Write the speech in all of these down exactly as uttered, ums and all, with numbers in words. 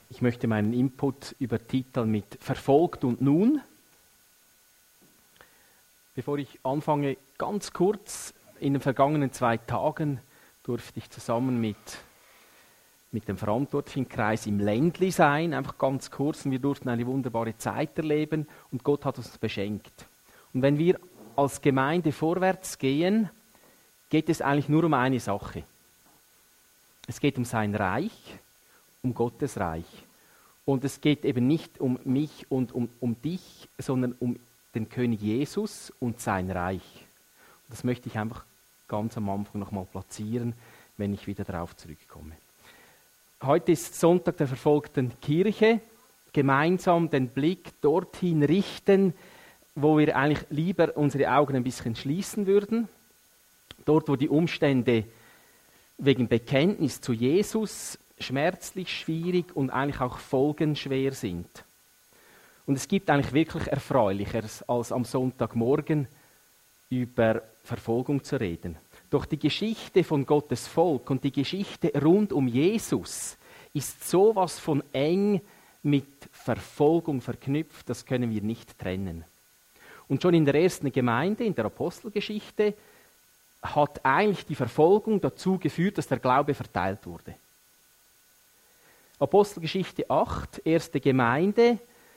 Ich möchte meinen Input übertiteln mit Verfolgt und nun. Bevor ich anfange, ganz kurz, in den vergangenen zwei Tagen durfte ich zusammen mit, mit dem verantwortlichen Kreis im Ländli sein, einfach ganz kurz, und wir durften eine wunderbare Zeit erleben und Gott hat uns beschenkt. Und wenn wir als Gemeinde vorwärts gehen, geht es eigentlich nur um eine Sache. Es geht um sein Reich, um Gottes Reich. Und es geht eben nicht um mich und um, um dich, sondern um den König Jesus und sein Reich. Und das möchte ich einfach ganz am Anfang nochmal platzieren, wenn ich wieder darauf zurückkomme. Heute ist Sonntag der verfolgten Kirche. Gemeinsam den Blick dorthin richten, wo wir eigentlich lieber unsere Augen ein bisschen schließen würden. Dort, wo die Umstände wegen Bekenntnis zu Jesus schmerzlich, schwierig und eigentlich auch folgenschwer sind. Und es gibt eigentlich wirklich Erfreulicheres, als am Sonntagmorgen über Verfolgung zu reden. Doch die Geschichte von Gottes Volk und die Geschichte rund um Jesus ist sowas von eng mit Verfolgung verknüpft, das können wir nicht trennen. Und schon in der ersten Gemeinde, in der Apostelgeschichte, hat eigentlich die Verfolgung dazu geführt, dass der Glaube verteilt wurde. Apostelgeschichte acht, erste Gemeinde.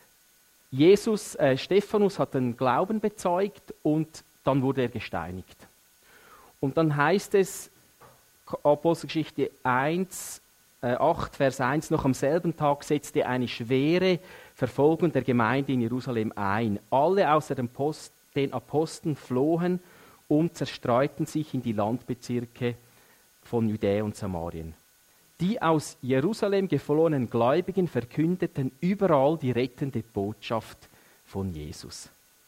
Jesus, äh, Stephanus hat den Glauben bezeugt und dann wurde er gesteinigt. Und dann heißt es, Apostelgeschichte eins, äh, acht, Vers eins, noch am selben Tag setzte eine schwere Verfolgung der Gemeinde in Jerusalem ein. Alle außer den, Post, den Aposteln flohen und zerstreuten sich in die Landbezirke von Judäa und Samarien. Die aus Jerusalem geflohenen Gläubigen verkündeten überall die rettende Botschaft von Jesus.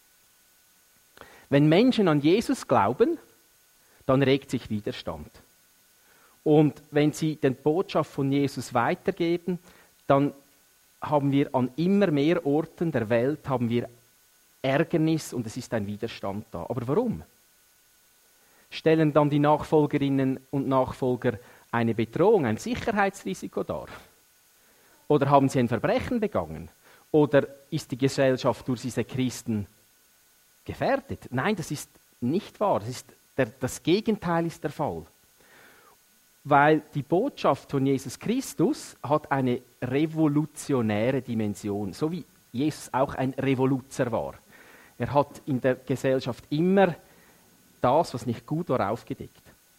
Wenn Menschen an Jesus glauben, dann regt sich Widerstand. Und wenn sie die Botschaft von Jesus weitergeben, dann haben wir an immer mehr Orten der Welt haben wir Ärgernis und es ist ein Widerstand da. Aber warum? Stellen dann die Nachfolgerinnen und Nachfolger eine Bedrohung, ein Sicherheitsrisiko dar? Oder haben sie ein Verbrechen begangen? Oder ist die Gesellschaft durch diese Christen gefährdet? Nein, das ist nicht wahr. Das, ist der, das Gegenteil ist der Fall. Weil die Botschaft von Jesus Christus hat eine revolutionäre Dimension, so wie Jesus auch ein Revoluzer war. Er hat in der Gesellschaft immer das, was nicht gut war, aufgedeckt.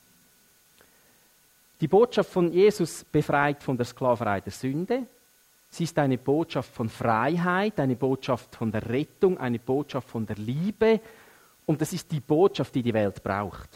Die Botschaft von Jesus befreit von der Sklaverei der Sünde. Sie ist eine Botschaft von Freiheit, eine Botschaft von der Rettung, eine Botschaft von der Liebe. Und das ist die Botschaft, die die Welt braucht.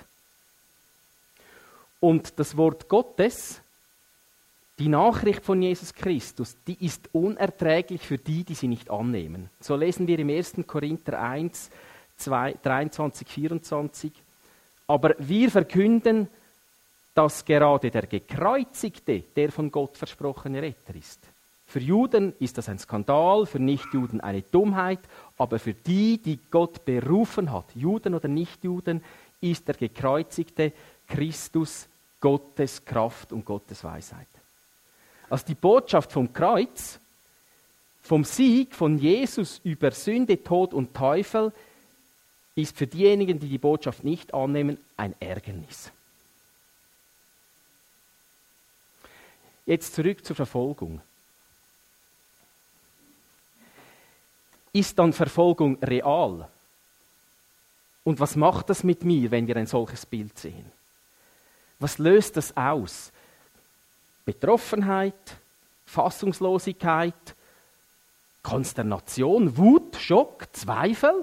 Und das Wort Gottes, die Nachricht von Jesus Christus, die ist unerträglich für die, die sie nicht annehmen. So lesen wir im ersten Korinther eins, zwei, dreiundzwanzig, vierundzwanzig. Aber wir verkünden, dass gerade der Gekreuzigte der von Gott versprochene Retter ist. Für Juden ist das ein Skandal, für Nichtjuden eine Dummheit, aber für die, die Gott berufen hat, Juden oder Nichtjuden, ist der Gekreuzigte Christus Gottes Kraft und Gottes Weisheit. Also die Botschaft vom Kreuz, vom Sieg von Jesus über Sünde, Tod und Teufel, ist für diejenigen, die die Botschaft nicht annehmen, ein Ärgernis. Jetzt zurück zur Verfolgung. Ist dann Verfolgung real? Und was macht das mit mir, wenn wir ein solches Bild sehen? Was löst das aus? Betroffenheit, Fassungslosigkeit, Konsternation, Wut, Schock, Zweifel?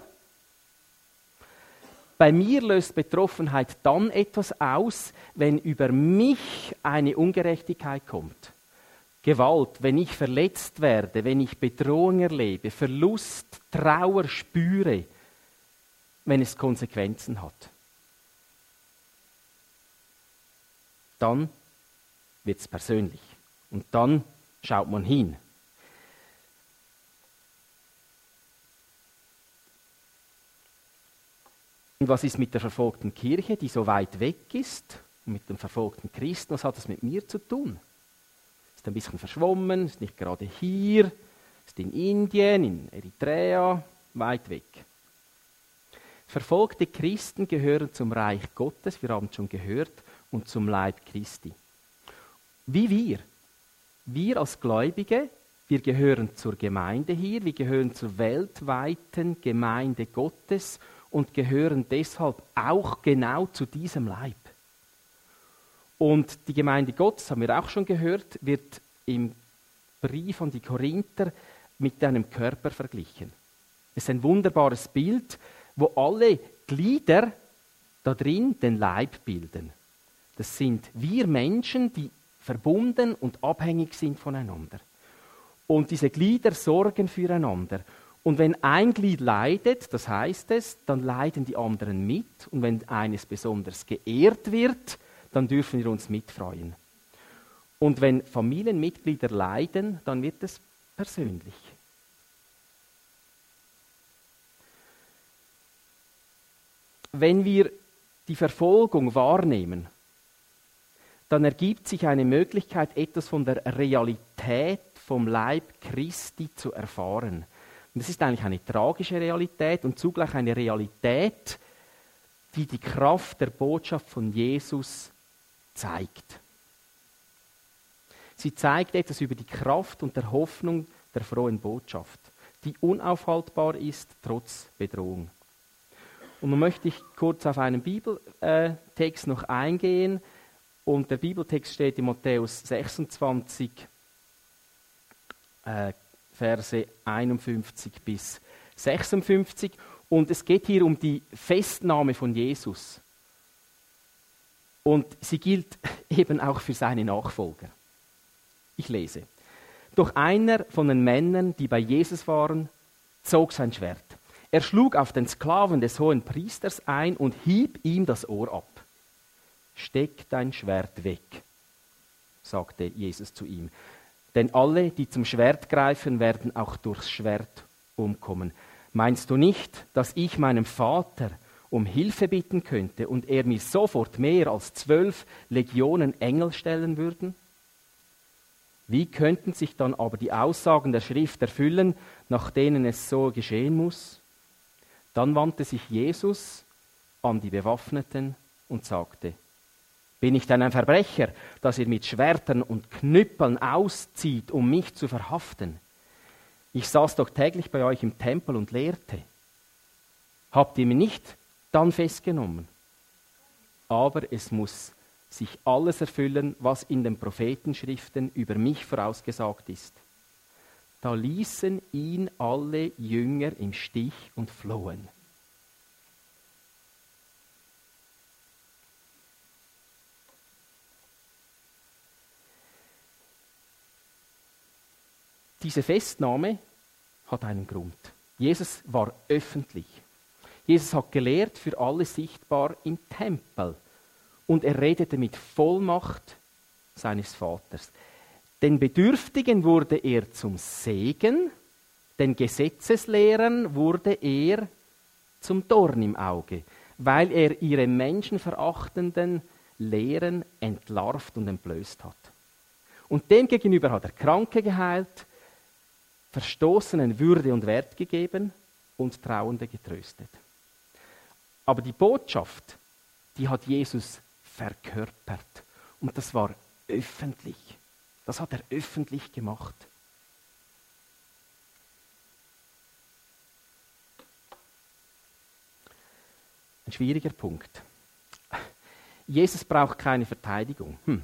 Bei mir löst Betroffenheit dann etwas aus, wenn über mich eine Ungerechtigkeit kommt. Gewalt, wenn ich verletzt werde, wenn ich Bedrohung erlebe, Verlust, Trauer spüre, wenn es Konsequenzen hat. Dann wird es persönlich und dann schaut man hin. Und was ist mit der verfolgten Kirche, die so weit weg ist, und mit dem verfolgten Christen? Was hat das mit mir zu tun? Das ist ist ein bisschen verschwommen, ist nicht gerade hier, ist in Indien, in Eritrea, weit weg. Verfolgte Christen gehören zum Reich Gottes, wir haben es schon gehört, und zum Leib Christi. Wie wir. Wir als Gläubige, wir gehören zur Gemeinde hier, wir gehören zur weltweiten Gemeinde Gottes und gehören deshalb auch genau zu diesem Leib. Und die Gemeinde Gottes, haben wir auch schon gehört, wird im Brief an die Korinther mit einem Körper verglichen. Das ist ein wunderbares Bild, wo alle Glieder da drin den Leib bilden. Das sind wir Menschen, die verbunden und abhängig sind voneinander. Und diese Glieder sorgen füreinander. Und wenn ein Glied leidet, das heißt es, dann leiden die anderen mit. Und wenn eines besonders geehrt wird, dann dürfen wir uns mitfreuen. Und wenn Familienmitglieder leiden, dann wird es persönlich. Wenn wir die Verfolgung wahrnehmen, dann ergibt sich eine Möglichkeit, etwas von der Realität vom Leib Christi zu erfahren. Und das ist eigentlich eine tragische Realität und zugleich eine Realität, die die Kraft der Botschaft von Jesus zeigt. Sie zeigt etwas über die Kraft und der Hoffnung der frohen Botschaft, die unaufhaltbar ist, trotz Bedrohung. Und nun möchte ich kurz auf einen Bibeltext noch eingehen. Und der Bibeltext steht in Matthäus sechsundzwanzig, äh, Verse einundfünfzig bis sechsundfünfzig. Und es geht hier um die Festnahme von Jesus. Und sie gilt eben auch für seine Nachfolger. Ich lese. Doch einer von den Männern, die bei Jesus waren, zog sein Schwert. Er schlug auf den Sklaven des hohen Priesters ein und hieb ihm das Ohr ab. Steck dein Schwert weg, sagte Jesus zu ihm. Denn alle, die zum Schwert greifen, werden auch durchs Schwert umkommen. Meinst du nicht, dass ich meinem Vater um Hilfe bitten könnte und er mir sofort mehr als zwölf Legionen Engel stellen würden? Wie könnten sich dann aber die Aussagen der Schrift erfüllen, nach denen es so geschehen muss? Dann wandte sich Jesus an die Bewaffneten und sagte: Bin ich denn ein Verbrecher, dass ihr mit Schwertern und Knüppeln auszieht, um mich zu verhaften? Ich saß doch täglich bei euch im Tempel und lehrte. Habt ihr mich nicht dann festgenommen? Aber es muss sich alles erfüllen, was in den Prophetenschriften über mich vorausgesagt ist. Da ließen ihn alle Jünger im Stich und flohen. Diese Festnahme hat einen Grund. Jesus war öffentlich. Jesus hat gelehrt, für alle sichtbar im Tempel. Und er redete mit Vollmacht seines Vaters. Den Bedürftigen wurde er zum Segen, den Gesetzeslehrern wurde er zum Dorn im Auge, weil er ihre menschenverachtenden Lehren entlarvt und entblößt hat. Und demgegenüber hat er Kranke geheilt, Verstoßenen Würde und Wert gegeben und Trauernde getröstet. Aber die Botschaft, die hat Jesus verkörpert. Und das war öffentlich. Das hat er öffentlich gemacht. Ein schwieriger Punkt. Jesus braucht keine Verteidigung. Hm.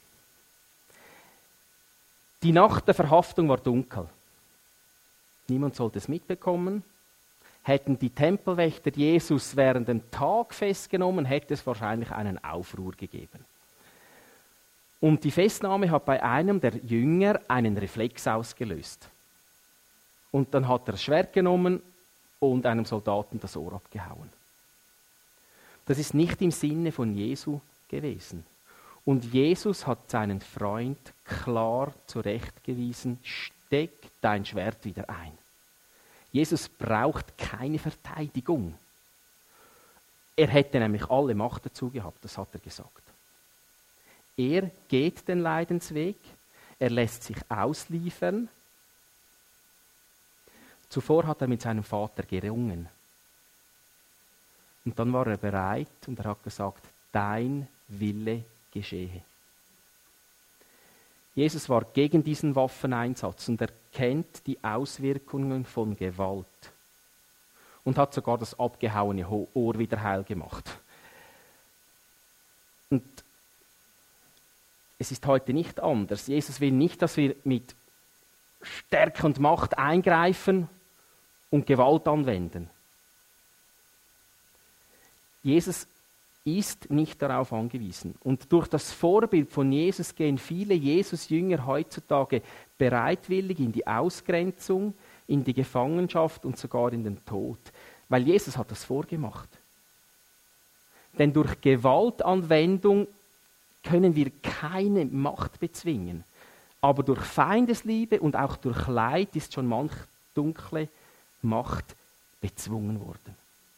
Die Nacht der Verhaftung war dunkel. Niemand sollte es mitbekommen. Hätten die Tempelwächter Jesus während dem Tag festgenommen, hätte es wahrscheinlich einen Aufruhr gegeben. Und die Festnahme hat bei einem der Jünger einen Reflex ausgelöst. Und dann hat er das Schwert genommen und einem Soldaten das Ohr abgehauen. Das ist nicht im Sinne von Jesu gewesen. Und Jesus hat seinen Freund klar zurechtgewiesen: Steck dein Schwert wieder ein. Jesus braucht keine Verteidigung. Er hätte nämlich alle Macht dazu gehabt, das hat er gesagt. Er geht den Leidensweg, Er lässt sich ausliefern. Zuvor hat er mit seinem Vater gerungen. Und dann war er bereit und er hat gesagt, dein Wille geschehe. Jesus war gegen diesen Waffeneinsatz und er kennt die Auswirkungen von Gewalt und hat sogar das abgehauene Ohr wieder heil gemacht. Und es ist heute nicht anders. Jesus will nicht, dass wir mit Stärke und Macht eingreifen und Gewalt anwenden. Jesus ist nicht darauf angewiesen. Und durch das Vorbild von Jesus gehen viele Jesus-Jünger heutzutage bereitwillig in die Ausgrenzung, in die Gefangenschaft und sogar in den Tod. Weil Jesus hat das vorgemacht. Denn durch Gewaltanwendung können wir keine Macht bezwingen. Aber durch Feindesliebe und auch durch Leid ist schon manch dunkle Macht bezwungen worden.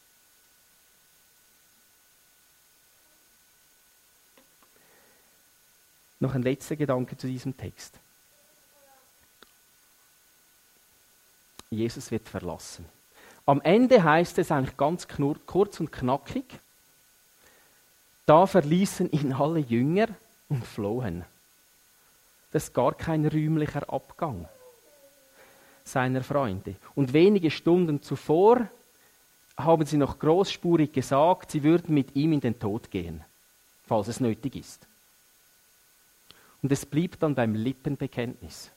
Noch ein letzter Gedanke zu diesem Text. Jesus wird verlassen. Am Ende heißt es eigentlich ganz knur- kurz und knackig, da verließen ihn alle Jünger und flohen. Das ist gar kein rühmlicher Abgang seiner Freunde. Und wenige Stunden zuvor haben sie noch großspurig gesagt, sie würden mit ihm in den Tod gehen, falls es nötig ist. Und es blieb dann beim Lippenbekenntnis.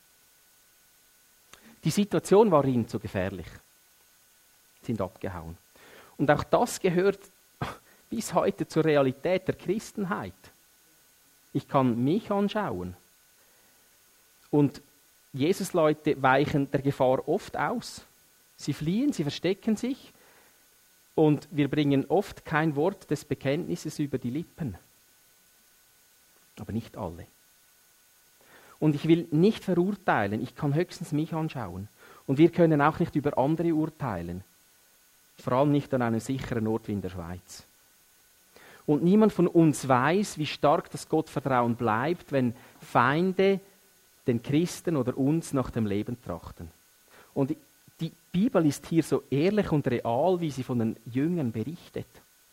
Die Situation war ihnen zu gefährlich. Sie sind abgehauen. Und auch das gehört bis heute zur Realität der Christenheit. Ich kann mich anschauen. Und Jesus-Leute weichen der Gefahr oft aus. Sie fliehen, sie verstecken sich. Und wir bringen oft kein Wort des Bekenntnisses über die Lippen. Aber nicht alle. Und ich will nicht verurteilen, ich kann höchstens mich anschauen. Und wir können auch nicht über andere urteilen. Vor allem nicht an einem sicheren Ort wie in der Schweiz. Und niemand von uns weiß, wie stark das Gottvertrauen bleibt, wenn Feinde den Christen oder uns nach dem Leben trachten. Und die Bibel ist hier so ehrlich und real, wie sie von den Jüngern berichtet.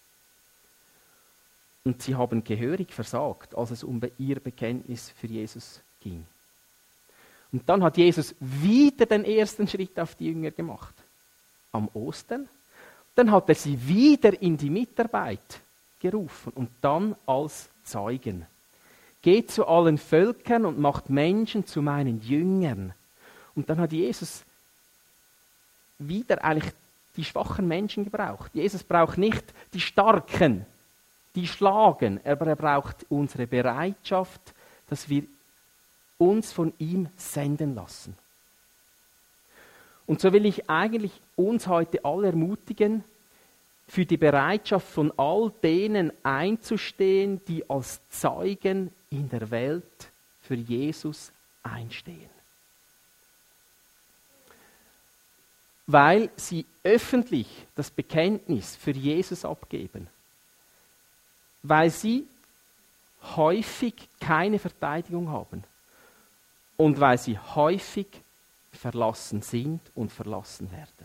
Und sie haben gehörig versagt, als es um ihr Bekenntnis für Jesus ging. Und dann hat Jesus wieder den ersten Schritt auf die Jünger gemacht. Am Ostern. Dann hat er sie wieder in die Mitarbeit gerufen und dann als Zeugen. Geht zu allen Völkern und macht Menschen zu meinen Jüngern. Und dann hat Jesus wieder eigentlich die schwachen Menschen gebraucht. Jesus braucht nicht die Starken, die schlagen, aber er braucht unsere Bereitschaft, dass wir uns von ihm senden lassen. Und so will ich eigentlich uns heute alle ermutigen, für die Bereitschaft von all denen einzustehen, die als Zeugen in der Welt für Jesus einstehen. Weil sie öffentlich das Bekenntnis für Jesus abgeben. Weil sie häufig keine Verteidigung haben. Und weil sie häufig verlassen sind und verlassen werden.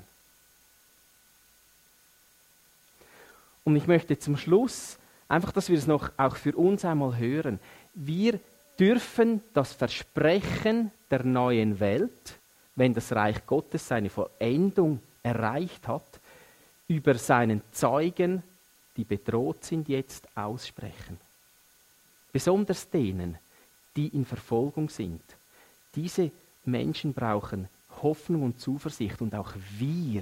Und ich möchte zum Schluss, einfach, dass wir es noch auch für uns einmal hören, wir dürfen das Versprechen der neuen Welt, wenn das Reich Gottes seine Vollendung erreicht hat, über seinen Zeugen, die bedroht sind, jetzt aussprechen. Besonders denen, die in Verfolgung sind. Diese Menschen brauchen Hoffnung und Zuversicht und auch wir,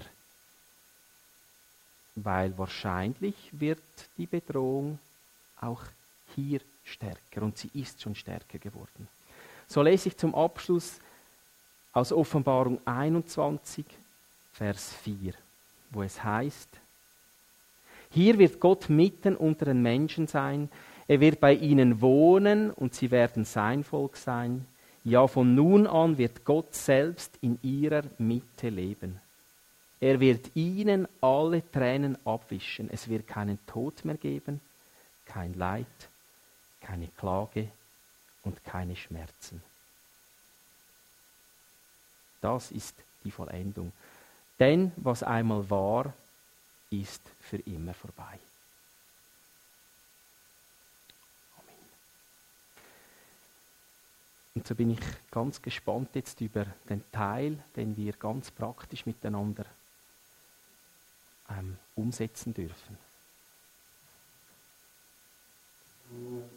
weil wahrscheinlich wird die Bedrohung auch hier stärker und sie ist schon stärker geworden. So lese ich zum Abschluss aus Offenbarung einundzwanzig, Vers vier, wo es heißt, hier wird Gott mitten unter den Menschen sein, er wird bei ihnen wohnen und sie werden sein Volk sein. Ja, von nun an wird Gott selbst in ihrer Mitte leben. Er wird ihnen alle Tränen abwischen. Es wird keinen Tod mehr geben, kein Leid, keine Klage und keine Schmerzen. Das ist die Vollendung. Denn was einmal war, ist für immer vorbei. Amen. Und so bin ich ganz gespannt jetzt über den Teil, den wir ganz praktisch miteinander ähm, umsetzen dürfen.